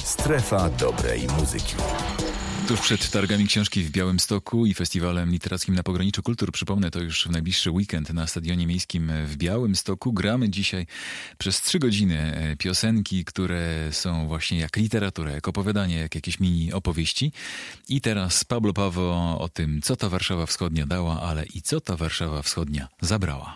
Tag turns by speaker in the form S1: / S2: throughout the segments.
S1: Strefa dobrej muzyki.
S2: Tuż przed targami książki w Białymstoku i festiwalem literackim na Pograniczu Kultur, przypomnę, to już w najbliższy weekend na Stadionie Miejskim w Białymstoku, gramy dzisiaj przez 3 godziny piosenki, które są właśnie jak literatura, jak opowiadanie, jak jakieś mini opowieści. I teraz Pablo Paweł o tym, co ta Warszawa Wschodnia dała, ale i co ta Warszawa Wschodnia zabrała.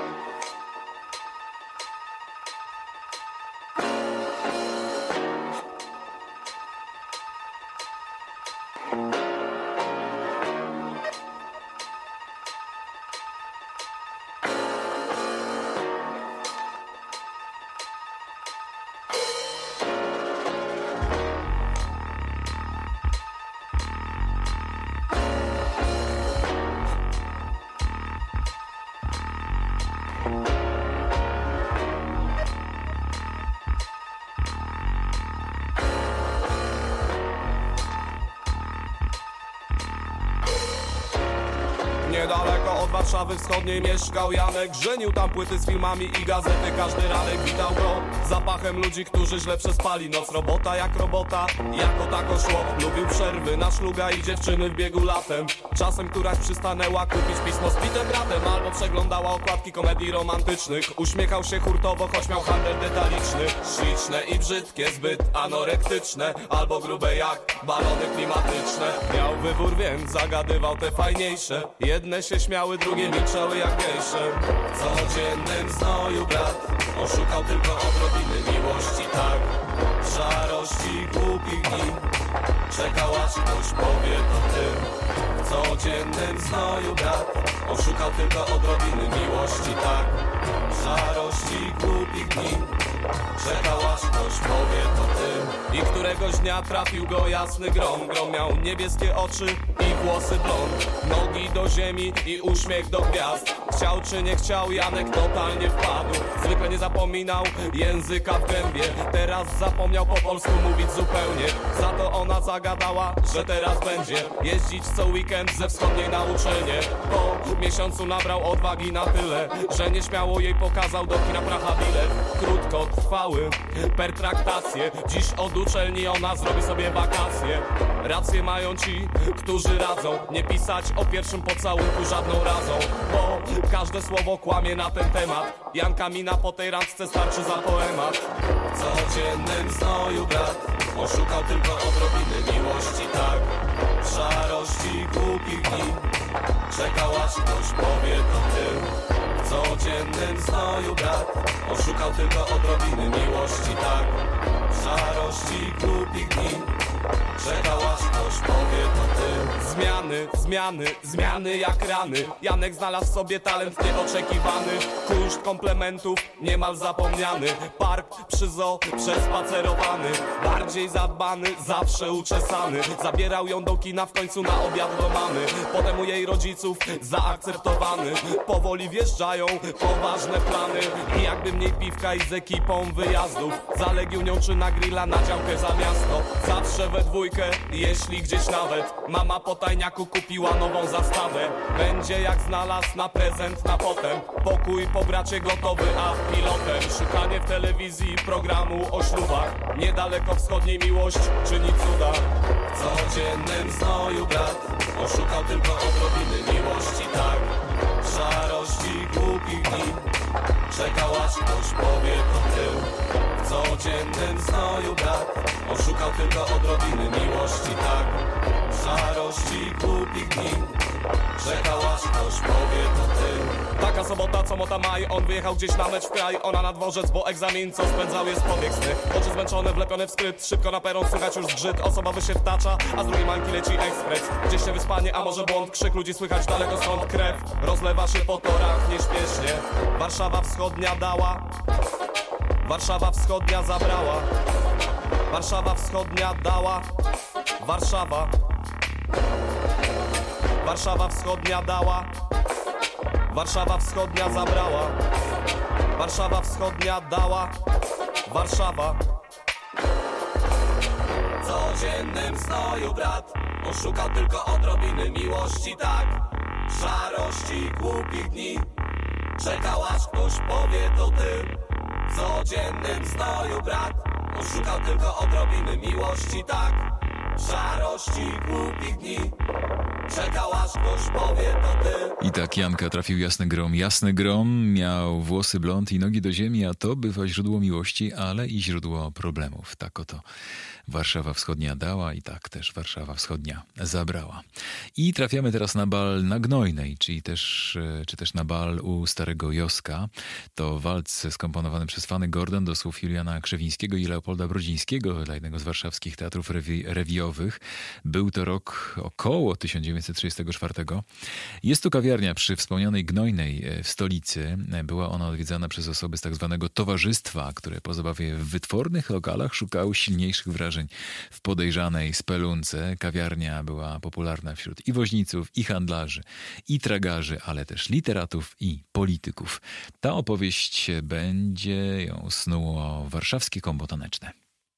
S3: Niedaleko od Warszawy Wschodniej mieszkał Janek. Żenił tam płyty z filmami i gazety. Każdy ranek witał go zapachem ludzi, którzy źle przespali noc. Robota jak robota, jako tako szło. Lubił przerwy na szluga i dziewczyny w biegu latem. Czasem któraś przystanęła kupić pismo z Pitem bratem, albo przeglądała okładki komedii romantycznych. Uśmiechał się hurtowo, choć miał handel detaliczny. Śliczne i brzydkie, zbyt anorektyczne, albo grube jak balony klimatyczne. Miał wybór, więc zagadywał te fajniejsze. Jedne się śmiały, drugie milczały jak gejsze. W codziennym znoju brat oszukał tylko odrobiny miłości, tak. W szarości głupich dni czekał, aż ktoś powie to ty. W codziennym znoju brat oszukał tylko odrobiny miłości, tak. W szarości głupich dni czekał, aż ktoś powie to ty. I któregoś dnia trafił go jasny grom. Grom miał niebieskie oczy i włosy blond, nogi do ziemi i uśmiech do gwiazd. Chciał czy nie chciał, Janek totalnie wpadł. Zwykle nie zapominał języka w gębie. Teraz zapomniał po polsku mówić zupełnie. Za to ona zagadała, że teraz będzie jeździć co weekend ze wschodniej na uczelnię. Po miesiącu nabrał odwagi na tyle, że nieśmiało jej pokazał do kina Praha bilet. Krótkotrwały pertraktacje. Dziś od uczelni ona zrobi sobie wakacje. Rację mają ci, którzy radzą nie pisać o pierwszym pocałunku żadną razą, bo każde słowo kłamie na ten temat. Janka mina po tej randce starczy za poemat. W codziennym znoju brat oszukał tylko odrobiny miłości, tak. W szarości głupich dni czekał, aż ktoś powie to ty. W codziennym znoju brat oszukał tylko odrobiny miłości, tak. W szarości głupich dni czekał, aż ktoś powie to ty. Zmiany jak rany. Janek znalazł sobie talent nieoczekiwany. Kunszt komplementów niemal zapomniany. Park przy zoo przespacerowany. Bardziej zadbany, zawsze uczesany. Zabierał ją do kina, w końcu na obiad do mamy. Potem u jej rodziców zaakceptowany. Powoli wjeżdżają poważne plany. I jakby mniej piwka i z ekipą wyjazdów. Zaległ nią czy na grilla, na działkę za miasto. Zawsze we dwójkę, jeśli gdzieś nawet. Mama po tajniaku kupiła nową zastawę. Będzie jak znalazł na prezent na potem. Pokój po bracie gotowy, a pilotem. Szukanie w telewizji programu o ślubach. Niedaleko wschodniej miłość czyni cuda. W codziennym znoju brat oszukał tylko odrobiny miłości, tak. W szarości głupich dni czekał, aż ktoś powie to ty. W codziennym znoju brat oszukał tylko odrobiny miłości, tak. W szarości głupich dni czekał, aż ktoś powie to ty. Taka sobota, co mota maj. On wyjechał gdzieś na mecz w kraj. Ona na dworzec, bo egzamin co spędzał jest pobieg sny. Oczy zmęczone, wlepione w skrypt. Szybko na peron, słychać już zgrzyt. Osobowy się wtacza, a z drugiej mańki leci ekspres. Gdzieś się wyspanie, a może błąd. Krzyk ludzi słychać daleko stąd. Krew rozlewa się po torach nieśpiesznie. Warszawa Wschodnia dała, Warszawa Wschodnia zabrała. Warszawa Wschodnia dała, Warszawa. Warszawa Wschodnia dała, Warszawa Wschodnia zabrała. Warszawa Wschodnia dała, Warszawa. W codziennym znoju brat oszukał tylko odrobiny miłości, tak. W szarości głupich dni czekał, aż ktoś powie to ty. W codziennym znoju brat Szukał tylko odrobiny miłości, tak, szarości głupich dni. Czekał aż ktoś powie to ty.
S2: I tak Janka trafił jasny grom. Jasny grom miał włosy blond i nogi do ziemi, a to bywa źródło miłości, ale i źródło problemów. Tak oto Warszawa Wschodnia dała i tak też Warszawa Wschodnia zabrała. I trafiamy teraz na bal na Gnojnej, czy też na bal u Starego Joska. To walc skomponowany przez Fanny Gordon do słów Juliana Krzewińskiego i Leopolda Brodzińskiego dla jednego z warszawskich teatrów rewijowych. Był to rok około 1934. Jest to kawiarnia przy wspomnianej Gnojnej w stolicy. Była ona odwiedzana przez osoby z tak zwanego towarzystwa, które po zabawie w wytwornych lokalach szukały silniejszych wrażeń w podejrzanej spelunce. Kawiarnia była popularna wśród i woźniców, i handlarzy, i tragarzy, ale też literatów i polityków. Ta opowieść będzie ją snuło warszawskie kombo taneczne.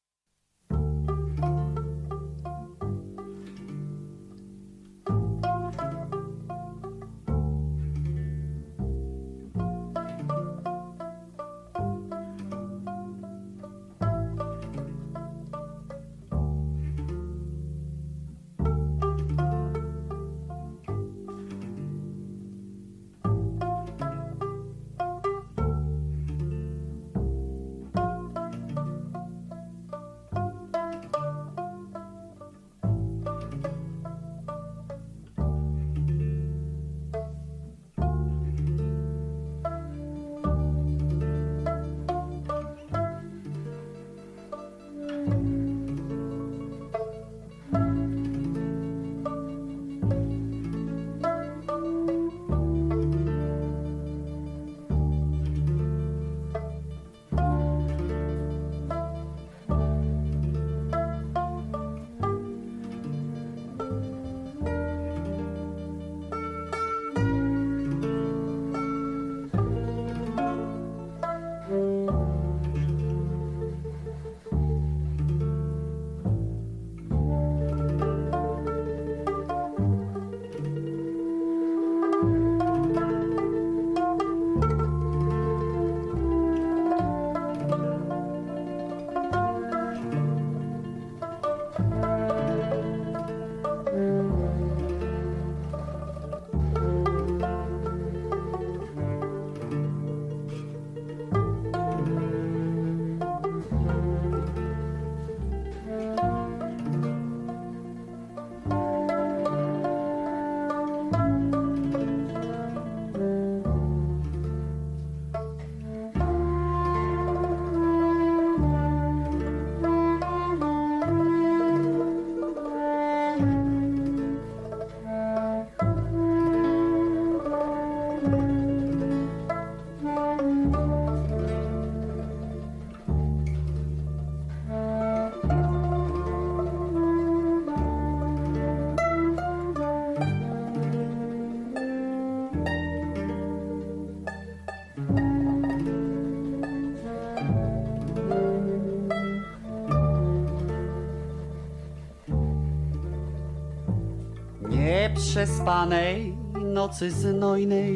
S4: Nieprzespanej nocy znojnej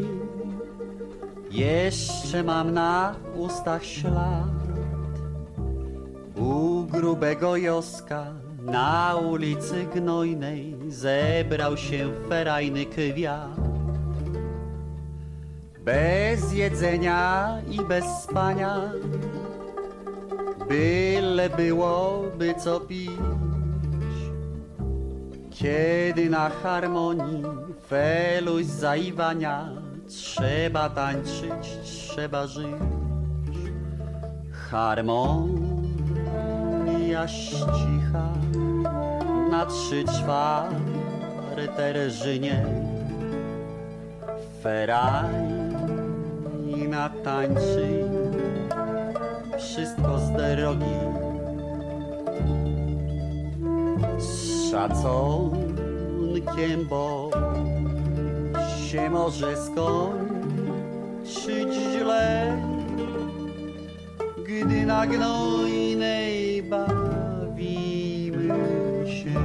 S4: jeszcze mam na ustach ślad. U grubego Joska na ulicy Gnojnej zebrał się ferajny kwiat. Bez jedzenia i bez spania, byle byłoby co pić. Kiedy na harmonii feluś zaiwania, trzeba tańczyć, trzeba żyć. Harmonia ścicha na 3/4 reżynie. Ferajna tańczy, wszystko z drogi. Z szacunkiem, bo się może skończyć źle, gdy na Gnojnej bawimy się.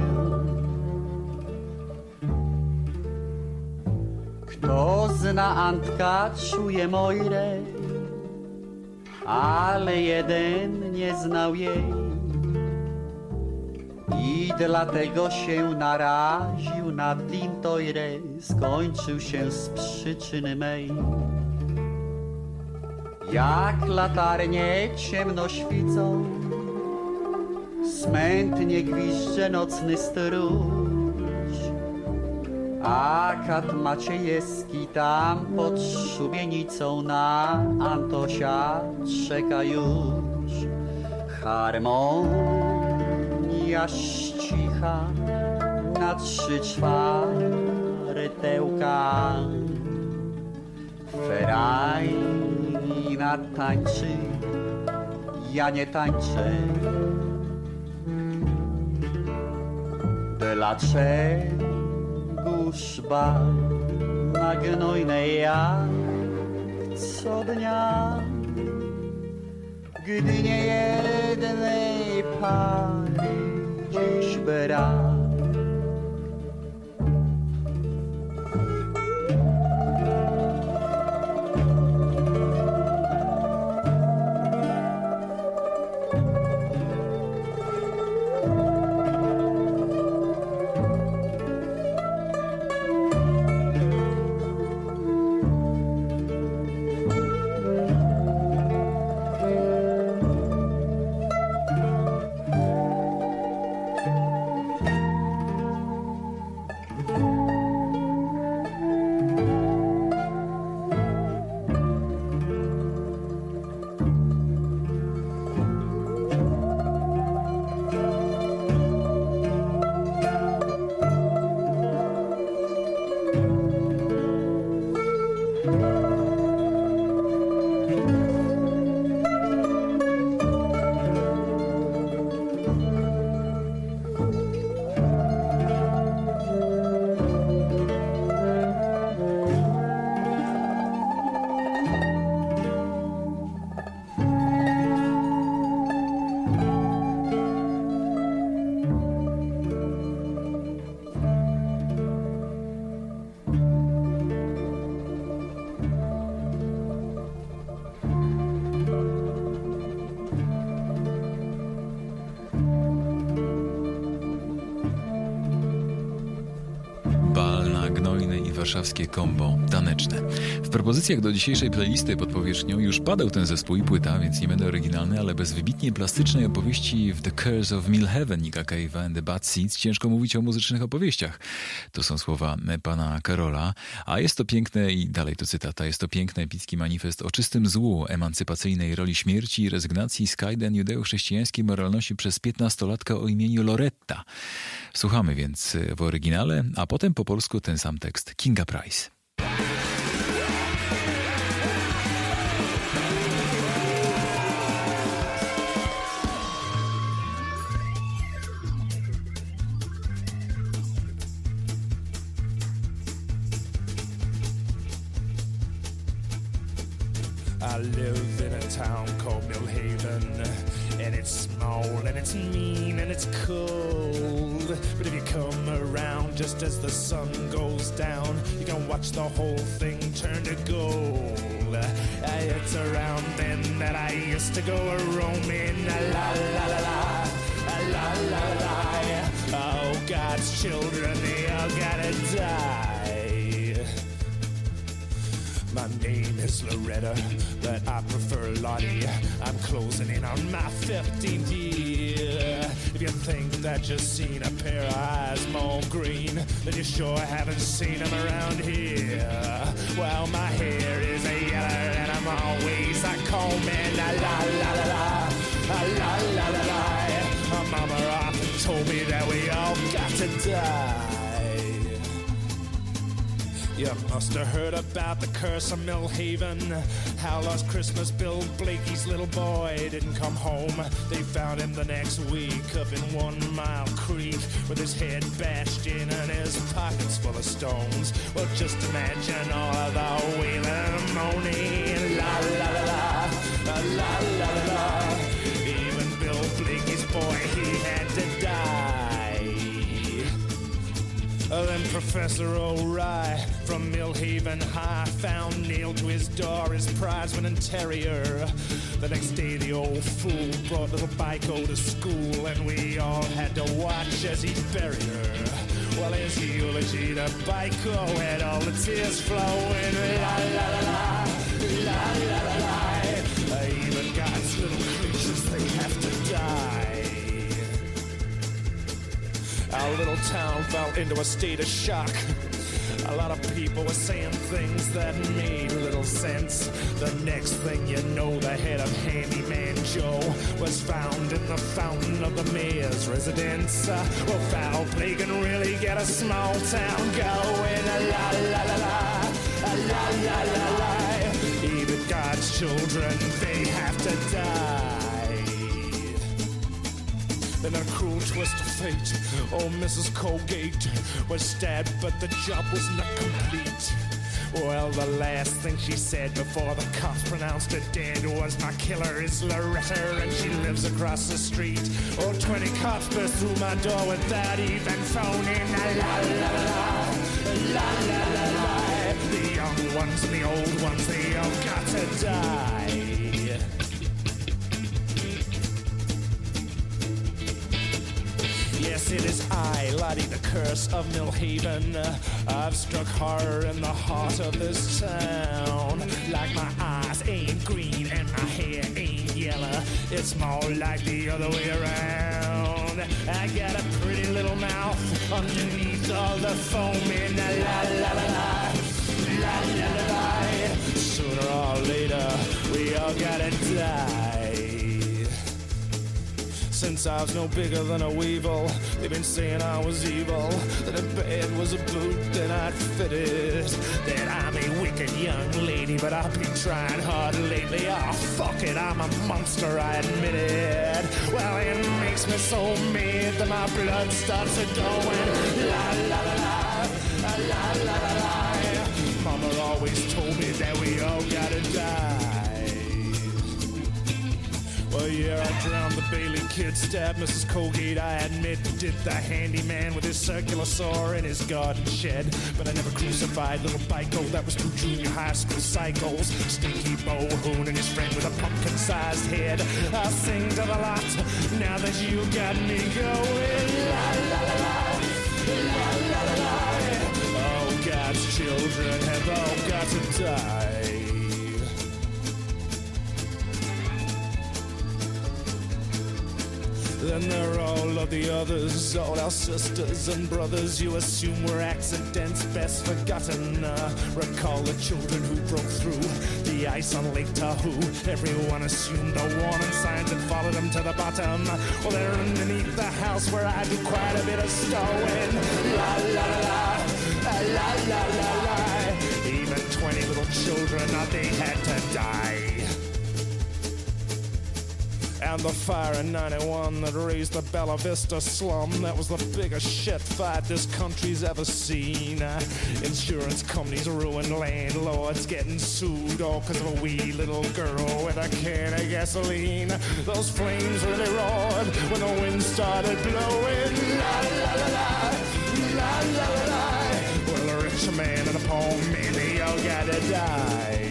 S4: Kto zna Antka, czuje Mojrę, ale jeden nie znał jej i dlatego się naraził na dintoire, skończył się z przyczyny mej. Jak latarnie ciemno świcą, smętnie gwizdże nocny stróż, a kat Maciejewski tam pod szubienicą na Antosia czeka już. Harmonia ścicha na 3/4. Ferajna tańczy, ja nie tańczę. Dlaczegoż bal na gnojnej jak co dnia, gdy nie jednej pary dziś brak.
S2: Warszawskie kombo taneczne. W propozycjach do dzisiejszej playlisty pod powierzchnią już padał ten zespół i płyta, więc nie będę oryginalny, ale bez wybitnie plastycznej opowieści w The Curse of Millheaven Nicka Cave'a and the Bad Seeds ciężko mówić o muzycznych opowieściach. To są słowa pana Karola, a jest to piękne, i dalej to cytata, jest to piękny epicki manifest o czystym złu, emancypacyjnej roli śmierci i rezygnacji z kajdan judeo-chrześcijańskiej moralności przez 15-latka o imieniu Loretta. Słuchamy więc w oryginale, a potem po polsku ten sam tekst Kinga Price.
S5: I live in a town called Millhaven, and it's small and it's mean and it's cold. But if you come around just as the sun goes down, you can watch the whole thing turn to gold. It's around then that I used to go a-roaming, la la la la, la la la. Oh, God's children, they all gotta die. My name is Loretta, but I prefer Lottie. I'm closing in on my 15th year. If you think that you've seen a pair of eyes more green, then you sure haven't seen them around here. Well, my hair is a yellow and I'm always a combing, la la la la la, la la la la. My mama often told me that we all got to die. You must have heard about the curse of Millhaven, how last Christmas Bill Blakey's little boy didn't come home. They found him the next week up in 1 Mile Creek with his head bashed in and his pockets full of stones. Well, just imagine all of the wailing and moaning, la la la la, la la la la. Even Bill Blakey's boy, he had to die. Then Professor O'Rye from Millhaven High found nailed to his door his prize-winning terrier. The next day the old fool brought little Biko to school, and we all had to watch as he buried her. Well, his eulogy to Biko had all the tears flowing. La la la la, la la la la. Even God's little creatures, they have to die. Our little town fell into a state of shock. A lot of people were saying things that made little sense. The next thing you know, the head of Handyman Joe was found in the fountain of the mayor's residence. Well, foul play can really get a small town going. La la la la, la la la la. Even God's children, they have to die. In a cruel twist of fate, old Mrs. Colgate was stabbed, but the job was not complete. Well, the last thing she said before the cops pronounced her dead was, "My killer is Loretta, and she lives across the street." Oh, 20 cops burst through my door without even phoning. La la la la, la la la la. The young ones and the old ones, they all got to die. Yes, it is I, Lottie the Curse of Millhaven. I've struck horror in the heart of this town. Like my eyes ain't green and my hair ain't yellow, it's more like the other way around. I got a pretty little mouth underneath all the foaming. La la la la, la la la la. Sooner or later, we all gotta die. Since I was no bigger than a weevil, they've been saying I was evil, that a bed was a boot that I'd fitted, that I'm a wicked young lady, but I've been trying hard lately. Oh, fuck it, I'm a monster, I admit it. Well, it makes me so mad that my blood starts a-going. La la la la, la la la la. Mama always told me that we all gotta die. Well, yeah, I drowned the Bailey kid, stabbed Mrs. Colgate, I admit. Did the handyman with his circular saw in his garden shed. But I never crucified little Biko, that was 2 junior high school cycles. Stinky Bohoon and his friend with a pumpkin-sized head. I'll sing to the lot, now that you got me going. La la la la, la la la la. Oh, God's children have all got to die. Then there are all of the others, all our sisters and brothers you assume were accidents best forgotten. Recall the children who broke through the ice on Lake Tahoe. Everyone assumed the warning signs and followed them to the bottom. Well, they're underneath the house where I do quite a bit of stowing. La la la la, la la la la. Even 20 little children, they had to die. And the fire in 91 that raised the Bella Vista slum, that was the biggest shit fight this country's ever seen. Insurance companies ruined landlords getting sued, all because of a wee little girl with a can of gasoline. Those flames really roared when the wind started blowing. La la la la, la la la la. Well, a rich man and a poor man, they all gotta die.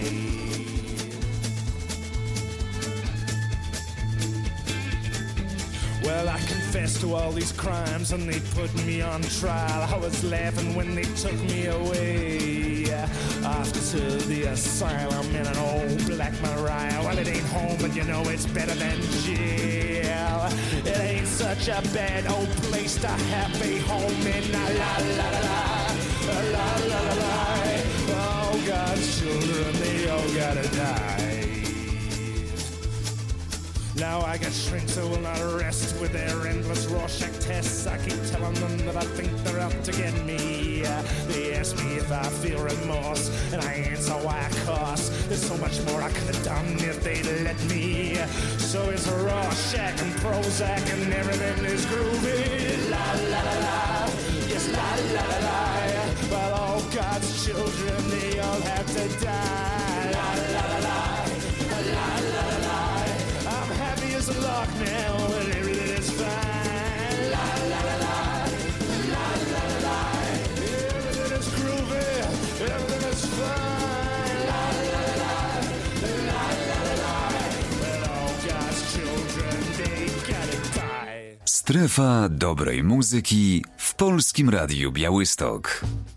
S5: Well, I confessed to all these crimes and they put me on trial. I was laughing when they took me away off to the asylum in an old Black Maria. Well, it ain't home, but you know it's better than jail. It ain't such a bad old place to have a home in. La la la la, la la la la. Oh, God's children, they all gotta die. Now I got shrinks who will not rest with their endless Rorschach tests. I keep telling them that I think they're out to get me. They ask me if I feel remorse, and I answer why, cause there's so much more I could have done if they'd let me. So it's Rorschach and Prozac and everything is groovy. La la la la, yes la la la la. But all God's children, they all have to die. La la la la, la la la la. I'm happy as a lark now, and everything is fine. La la la la, la la la la.
S1: Strefa dobrej muzyki w Polskim Radiu Białystok.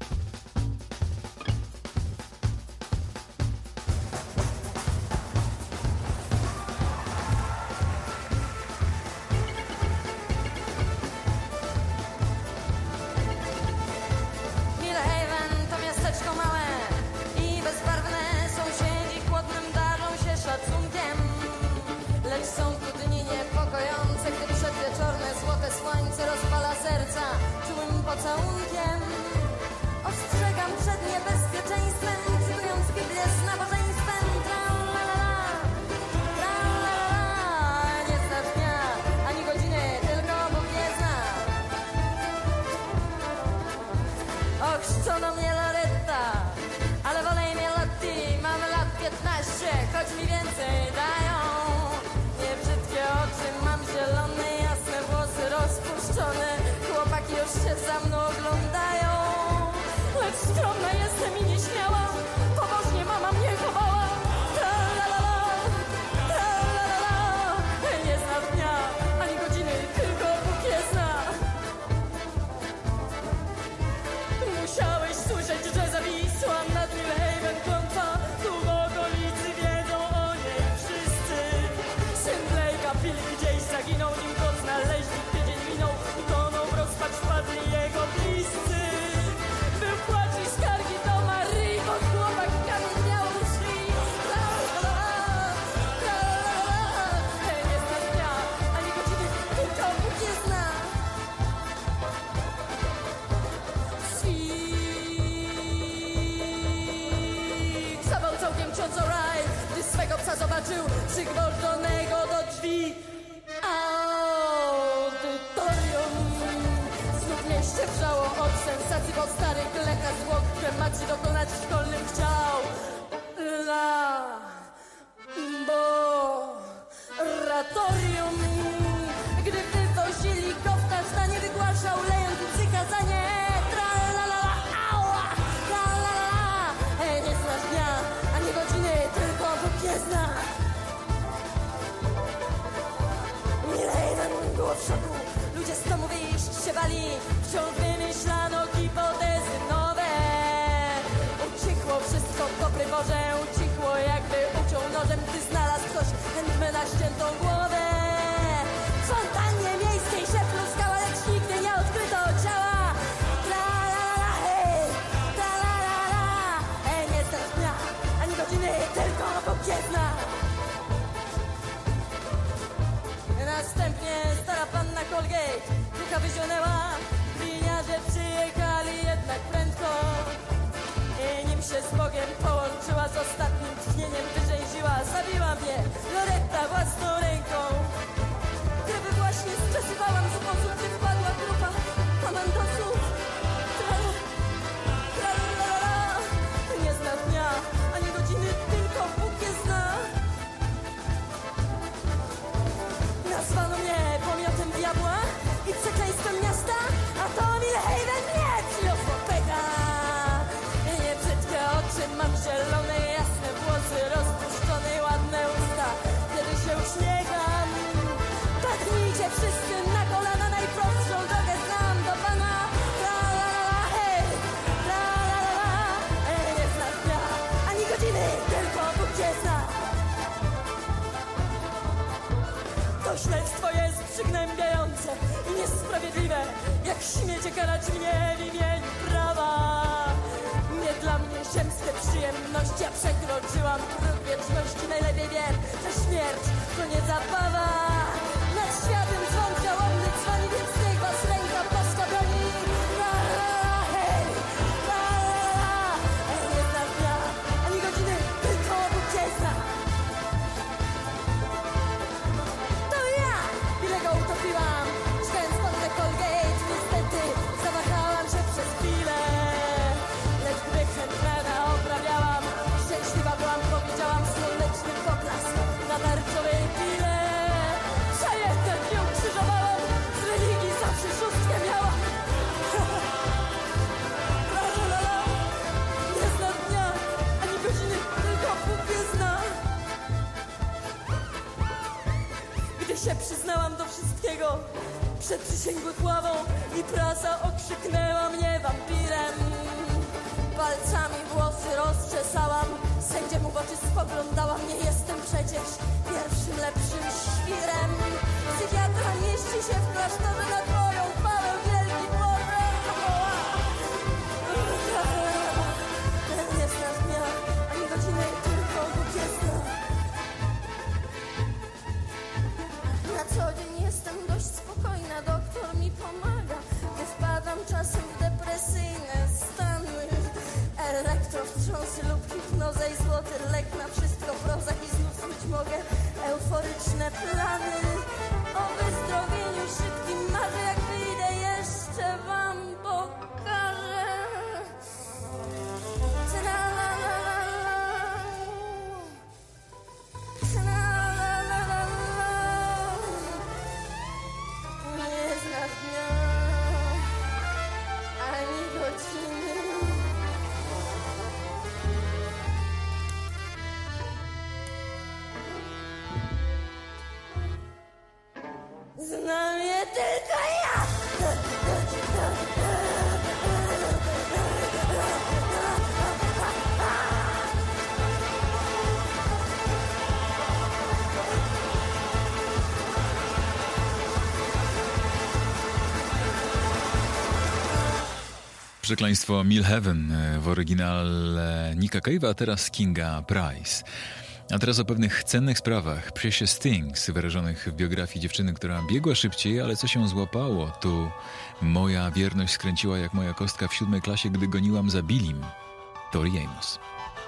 S6: Śledztwo jest przygnębiające i niesprawiedliwe, jak śmiecie karać mnie w imieniu prawa. Nie dla mnie ziemskie przyjemności, ja przekroczyłam próg wieczności. Najlepiej wiem, że śmierć to nie zabawa. Nad światem dzwon żałobny dzwoni, więc niech was ręka boska broni. La la la, hej, la la la, nie znam dnia, ani godziny, tylko Bóg cię zna. Utopiłam, czekając pod te Colgate, niestety zawahałam się przez chwilę. Lecz gdy chętna oprawiałam, szczęśliwa byłam, bo widziałam słoneczny poklask na tarczowej pile. przyznałam do wszystkiego przed przysięgłych ławą i prasa okrzyknęła mnie wampirem. Palcami włosy rozczesałam, sędziemu w oczy spoglądałam. Nie jestem przecież pierwszym lepszym świrem. Psychiatra mieści się w klasztorze na twoją chwałę, wielki Boże. Nie znasz mnie ani godziny, tylko Bóg je zna. Na co dzień jestem dość spokojna, doktor mi pomaga, gdy wpadam czasem w depresyjne stany. Elektrowstrząsy lub hipnozę i złoty lek na wszystko prozak i znów snuć mogę euforyczne plany. O wyzdrowieniu szybkim marzę, jak wyjdę jeszcze wam pokażę. Nie znasz dnia ani godziny. Znam je tylko ja!
S2: Przekleństwo Millheaven w oryginale Nicka Cave'a, a teraz Kinga Price. A teraz o pewnych cennych sprawach. Precious Things, wyrażonych w biografii dziewczyny, która biegła szybciej, ale co się złapało? Tu moja wierność skręciła jak moja kostka w 7. klasie, gdy goniłam za Billim. Tori Amos.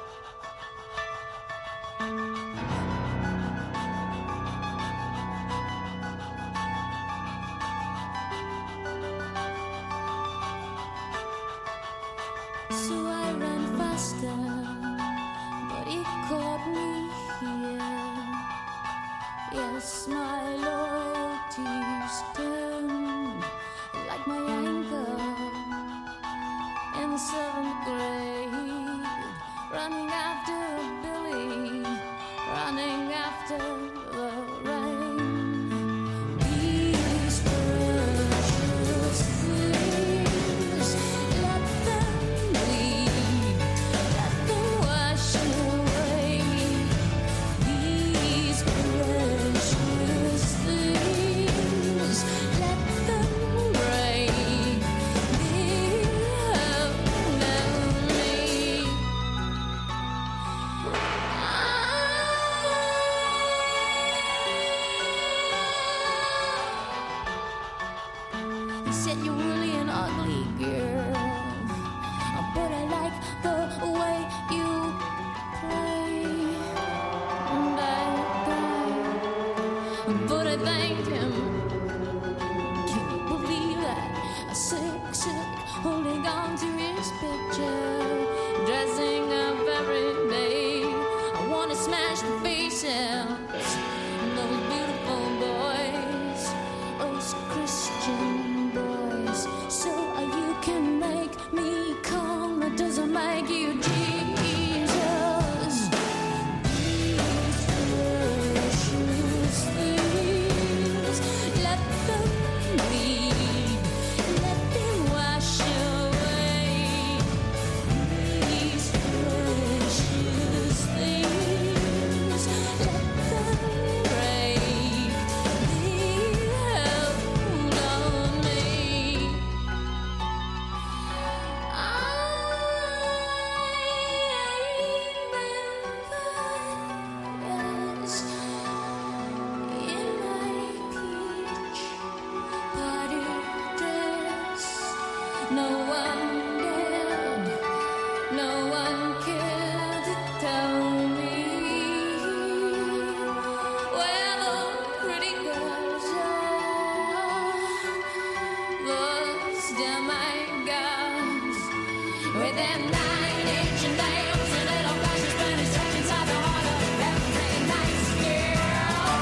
S7: So I ran faster, but he caught me here. Yes, my loyalty's turned like my anchor in the 7th grade. Running after Billy, running after the rain. These precious things, let them bleed, let them wash away. These precious things, let them break the hold of me. You said you're really an ugly girl, but I like the way you play. And but I thanked him. Can you believe that? A sick, holding on to his picture, dressing up every day. I wanna smash the faces, those beautiful boys, those Christian boys. So you can make me calm, it doesn't make you Jesus. These precious things, let them bleed, let them wash away. These precious things, let them break the hold on me. No one dared, no one cared to tell me where the pretty girls are. Those demigods with their 9-inch nails and little glasses burning straight inside the heart of every nice girl.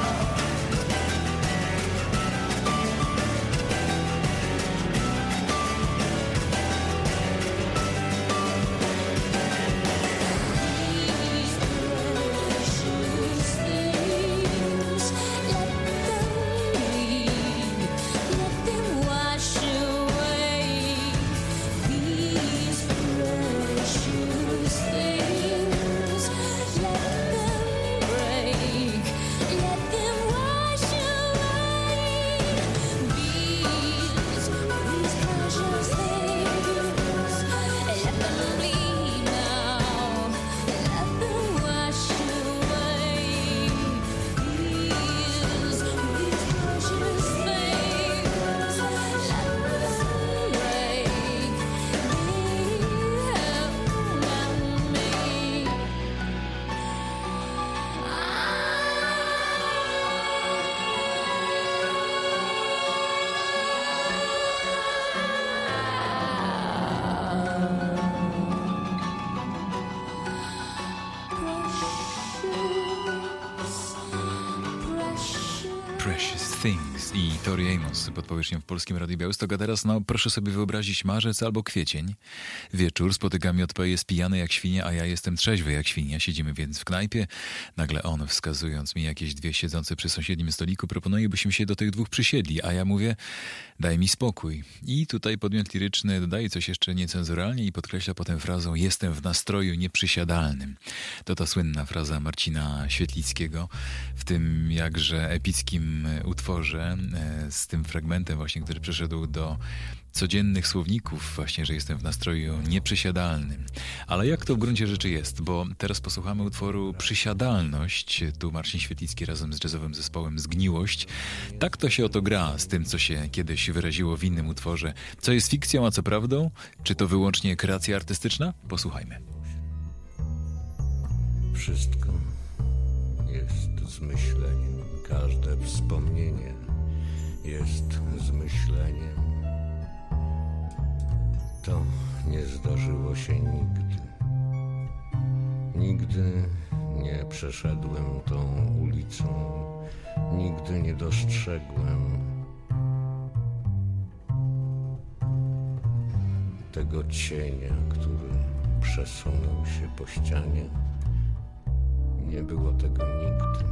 S2: Things i Tori Amos pod powierzchnią w Polskim Radiu Białystok. A teraz proszę sobie wyobrazić marzec albo kwiecień. Wieczór, spotykam JP, jest pijany jak świnia, a ja jestem trzeźwy jak świnia. Siedzimy więc w knajpie. Nagle on, wskazując mi jakieś dwie siedzące przy sąsiednim stoliku, proponuje, byśmy się do tych dwóch przysiedli, a ja mówię, daj mi spokój. I tutaj podmiot liryczny dodaje coś jeszcze niecenzuralnie i podkreśla potem frazą, jestem w nastroju nieprzysiadalnym. To ta słynna fraza Marcina Świetlickiego w tym jakże epickim utworze z tym fragmentem właśnie, który przeszedł do codziennych słowników właśnie, że jestem w nastroju nieprzysiadalnym. Ale jak to w gruncie rzeczy jest? Bo teraz posłuchamy utworu Przysiadalność. Tu Marcin Świetlicki razem z jazzowym zespołem Zgniłość. Tak to się oto gra z tym, co się kiedyś wyraziło w innym utworze. Co jest fikcją, a co prawdą? Czy to wyłącznie kreacja artystyczna? Posłuchajmy.
S8: Wszystko jest zmyśleniem. Każde wspomnienie jest zmyśleniem. To nie zdarzyło się nigdy. Nigdy nie przeszedłem tą ulicą. Nigdy nie dostrzegłem tego cienia, który przesunął się po ścianie. Nie było tego nigdy.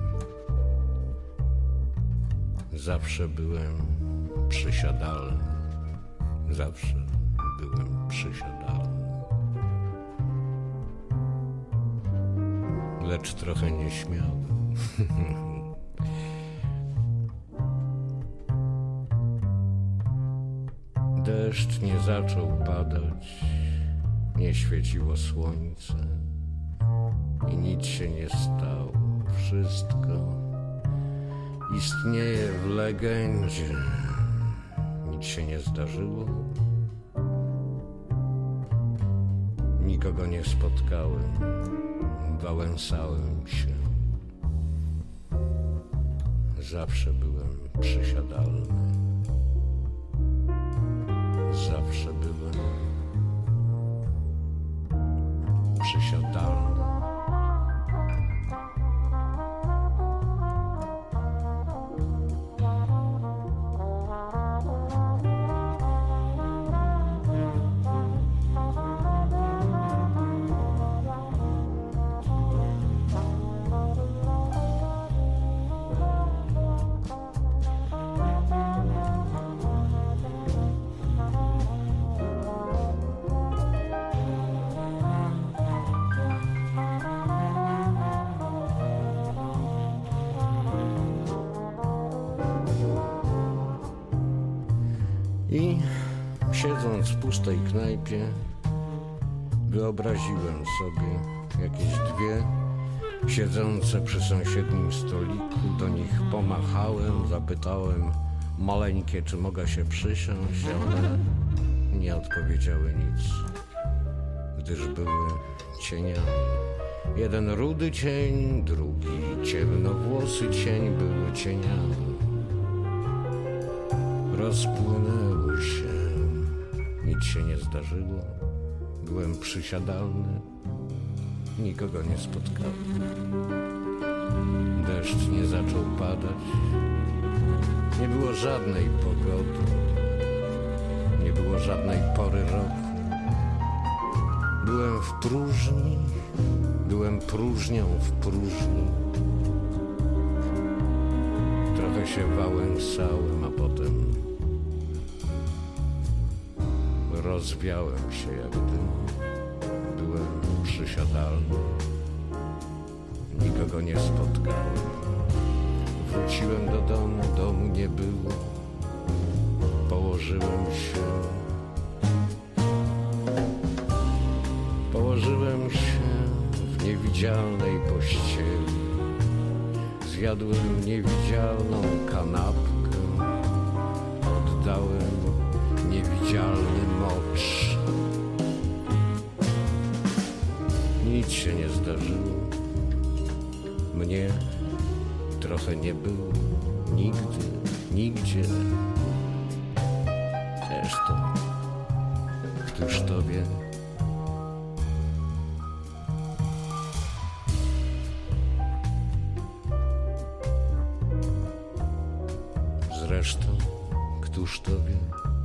S8: Zawsze byłem przysiadalny. Zawsze byłem przysiadalny. Lecz trochę nieśmiały. Deszcz nie zaczął padać, nie świeciło słońce i nic się nie stało. Wszystko istnieje w legendzie. Nic się nie zdarzyło. Nikogo nie spotkałem. Wałęsałem się. Zawsze byłem przysiadalny. Zawsze byłem przysiadalny. I siedząc w pustej knajpie, wyobraziłem sobie jakieś dwie siedzące przy sąsiednim stoliku. Do nich pomachałem, zapytałem maleńkie, czy mogę się przysiąść, ale nie odpowiedziały nic, gdyż były cieniami. Jeden rudy cień, drugi ciemnowłosy cień były cieniami. Rozpłynęły się, nic się nie zdarzyło. Byłem przysiadalny, nikogo nie spotkałem. Deszcz nie zaczął padać, nie było żadnej pogody, nie było żadnej pory roku. Byłem w próżni, byłem próżnią w próżni. Trochę się wałęsałem, a potem rozwiałem się jak dym. Byłem przysiadalny. Nikogo nie spotkałem. Wróciłem do domu, domu nie było. Położyłem się. Położyłem się w niewidzialnej pościeli. Zjadłem niewidzialną kanapkę. Oddałem niewidzialny mocz. Nic się nie zdarzyło. Mnie trochę nie było. Nigdy, nigdzie. Zresztą, któż to wie? któż to wie?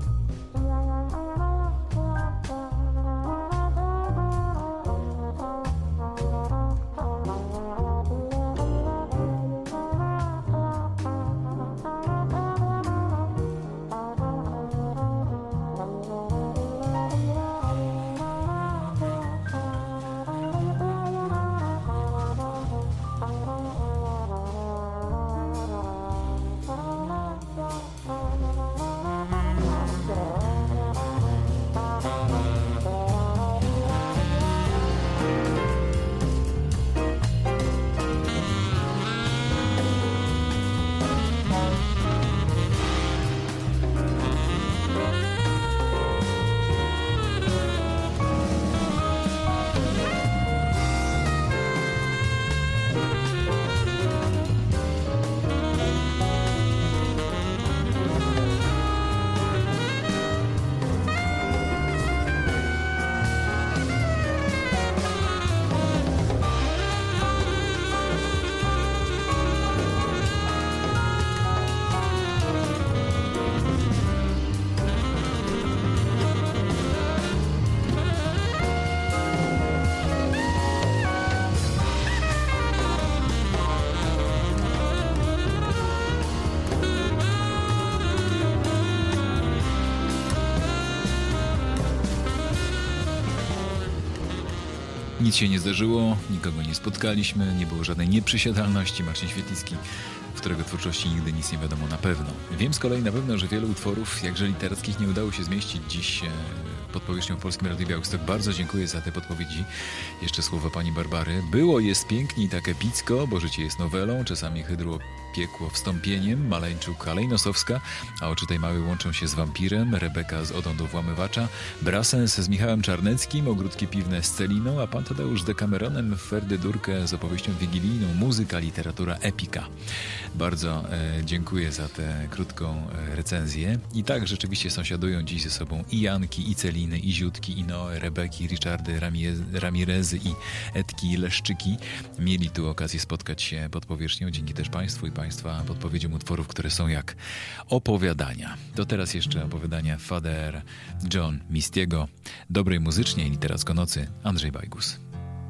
S2: Nic się nie zdarzyło, nikogo nie spotkaliśmy, nie było żadnej nieprzysiadalności. Marcin Świetlicki, w którego twórczości nigdy nic nie wiadomo na pewno. Wiem z kolei na pewno, że wielu utworów, jakże literackich, nie udało się zmieścić dziś pod powierzchnią w Polskim Radiu Białystok. Bardzo dziękuję za te podpowiedzi. Jeszcze słowa pani Barbary. Było, jest pięknie i tak epicko, bo życie jest nowelą, czasami hydro piekło wstąpieniem, Maleńczuk, Alejnosowska, a Oczy tej małej łączą się z wampirem, Rebeka z Odą do Włamywacza, Brassens z Michałem Czarneckim, Ogródki piwne z Celiną, a pan Tadeusz z Decameronem, Ferdydurkę z opowieścią wigilijną, muzyka, literatura, epika. Bardzo dziękuję za tę krótką recenzję. I tak rzeczywiście sąsiadują dziś ze sobą i Janki, i Celiny, i Ziutki, i Noe, Rebeki, Richardy, Ramirezy i Edki, Leszczyki. Mieli tu okazję spotkać się pod powierzchnią, dzięki też państwu i państwa podpowiedziom utworów, które są jak opowiadania. To teraz jeszcze opowiadania Father John Mistiego. Dobrej muzycznie i literacko nocy, Andrzej Bajgus.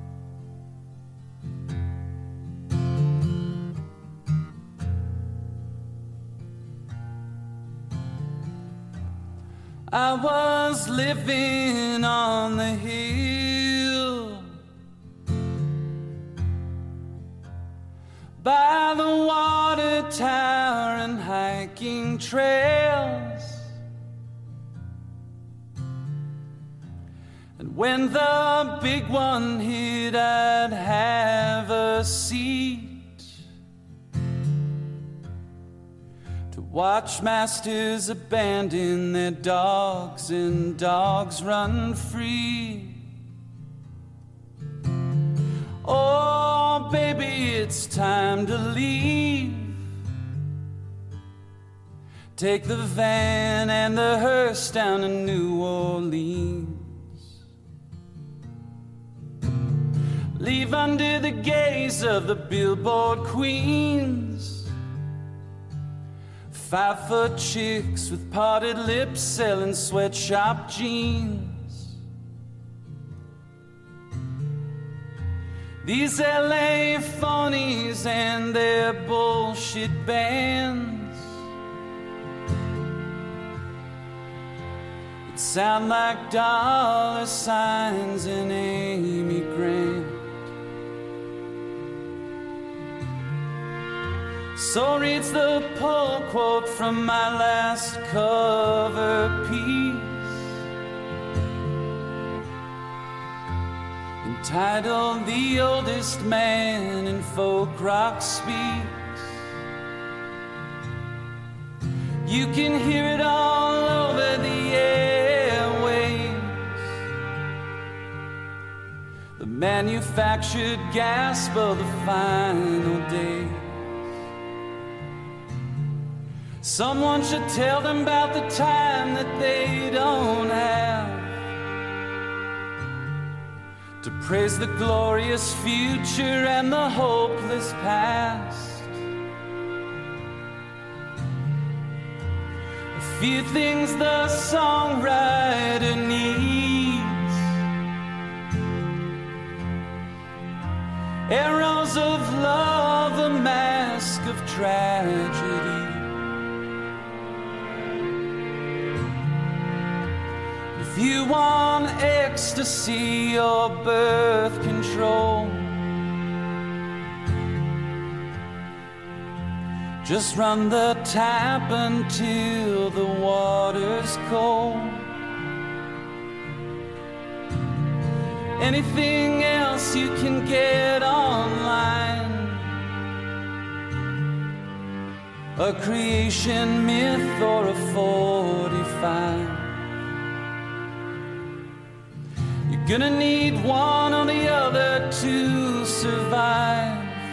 S9: I was living on the hill by the water tower and hiking trails, and when the big one hit, I'd have a seat to watch masters abandon their dogs and dogs run free. Oh, baby, it's time to leave. Take the van and the hearse down to New Orleans. Leave under the gaze of the billboard queens, 5-foot chicks with parted lips selling sweatshop jeans. These LA phonies and their bullshit bands, it sound like dollar signs and Amy Grant. So reads the pull quote from my last cover piece, entitled "The Oldest Man in Folk Rock Speaks." You can hear it all over the airwaves, the manufactured gasp of the final day. Someone should tell them about the time that they don't have, to praise the glorious future and the hopeless past. few things the songwriter needs. Arrows of love, a mask of tragedy. If you want ecstasy or birth control, just run the tap until the water's cold. Anything else you can get online, a creation myth or a 45. You're gonna need one or the other to survive,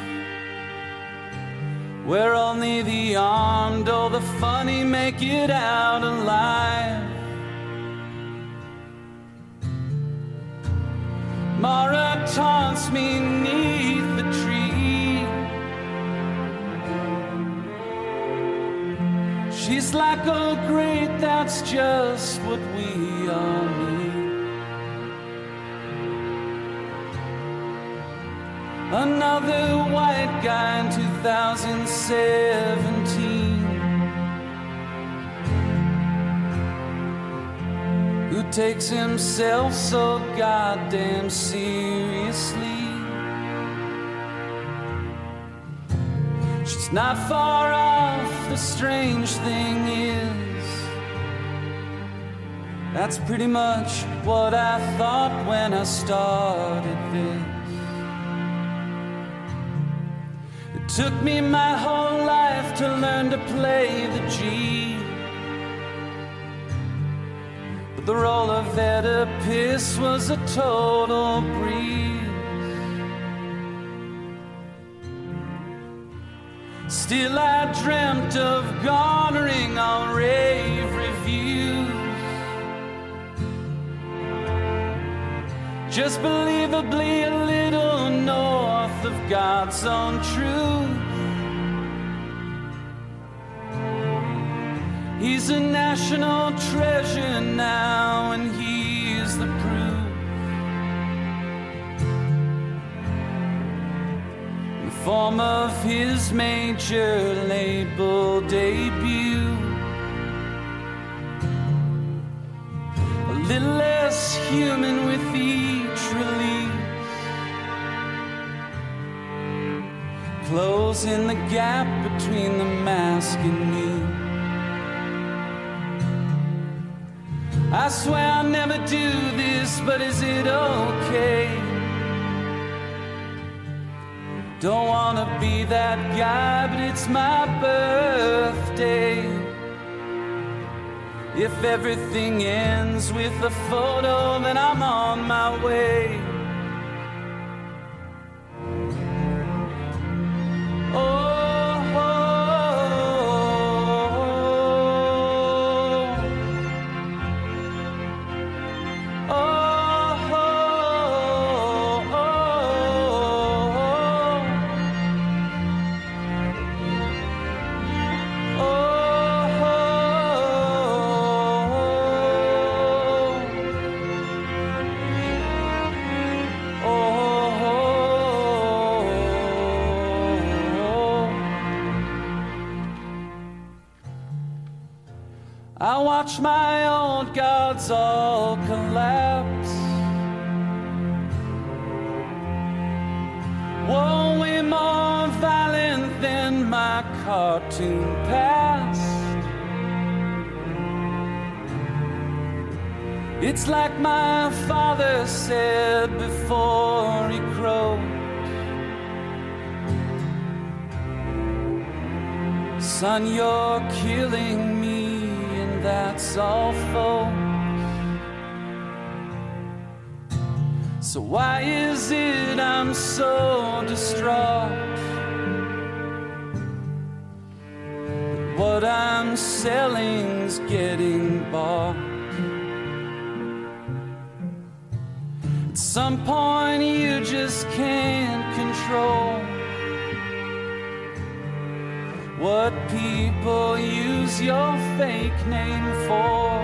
S9: where only the armed or the funny make it out alive. Mara taunts me 'neath the tree. She's like, oh great, that's just what we all need. Another white guy in 2017 who takes himself so goddamn seriously. She's not far off, the strange thing is, that's pretty much what I thought when I started this. Took me my whole life to learn to play the G, but the role of Oedipus was a total breeze. Still I dreamt of garnering all rave reviews, just believably a little north of God's own truth. He's a national treasure now, and he's the proof. In the form of his major label debut. A little less human with each release, closing the gap between the mask and me. I swear I'll never do this, but is it okay? Don't wanna be that guy, but it's my birthday. If everything ends with a photo, then I'm on my way. I watch my old gods all collapse. Were we more violent than my cartoon past? It's like my father said before he crowed. Son, you're killing me, and that's all, folks. So why is it I'm so distraught? What I'm selling's getting bought. At some point you just can't control what people use use your fake name for.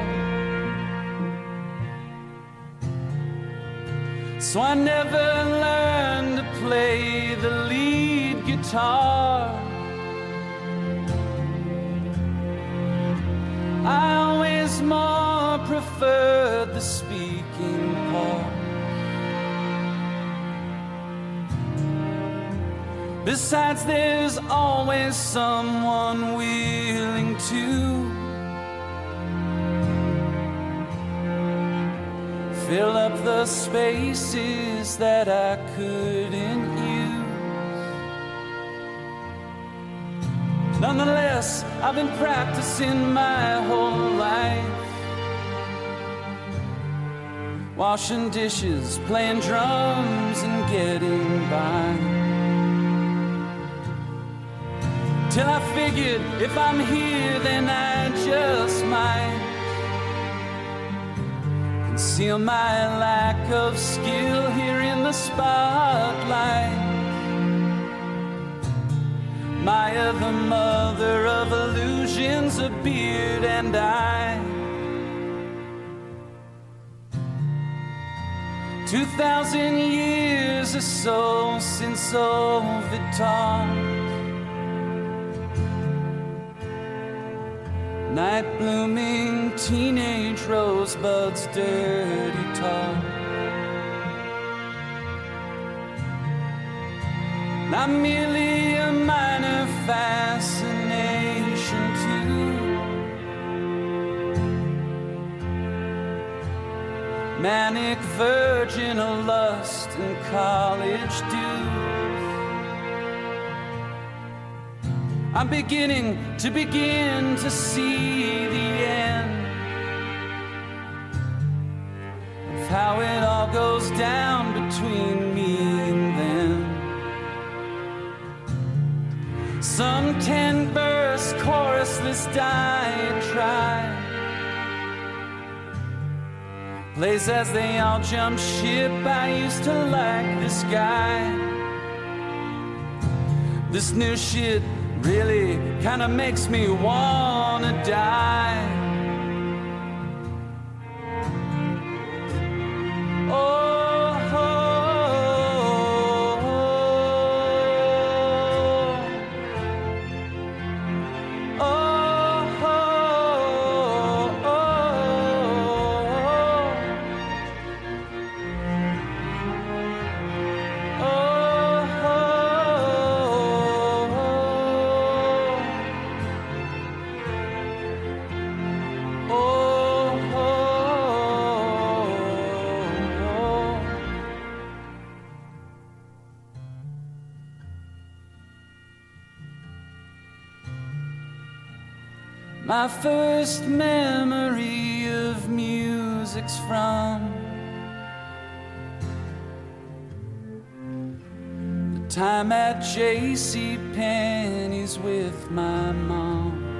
S9: So I never learned to play the lead guitar. I always more preferred the speaking part. Besides, there's always someone willing to fill up the spaces that I couldn't use. Nonetheless, I've been practicing my whole life, washing dishes, playing drums, and getting by. Till I figured if I'm here, then I just might conceal my lack of skill here in the spotlight. Maya, the mother of illusions, a beard and I. 2,000 years or so since old Vuitton. Night blooming teenage rosebuds, dirty talk. Not merely a minor fascination too. Manic virgin of lust and college dues. I'm beginning to see the end of how it all goes down between me and them. Some 10-verse chorusless diatribe plays as they all jump ship. I used to like this guy. This new shit really kinda makes me wanna die. Oh, my first memory of music's from the time at J.C. Penney's with my mom.